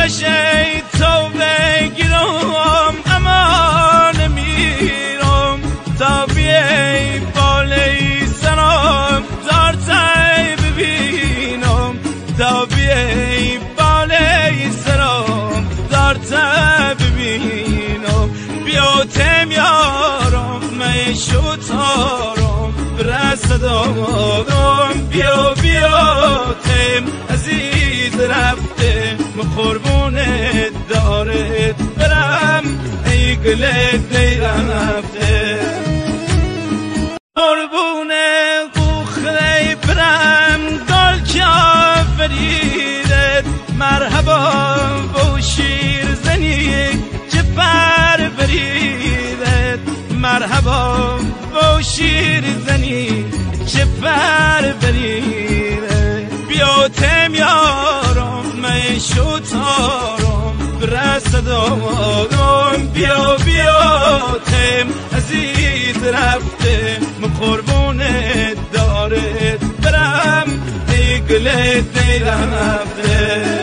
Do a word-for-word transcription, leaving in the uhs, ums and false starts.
آتش تو بگیرم اما نمیرم تا بیای بالای سرم دارتای ببینم تا بیای بالای سرم دارتای ببینم بیاتم یارم میشو تارم برسدارم بیا بیاتم عزیز رفته قربونت دارت برم ای گلت ای رفته قربون قوخلی برم گل کافریدت مرحبا با شیر زنی چه پر بریدت مرحبا با شیر زنی چه پر بریدت بیاتم یارم میشو تارم برسدارم بیا بیاتم عزیز رفته قربونت دارت برم ای گلت ای رفته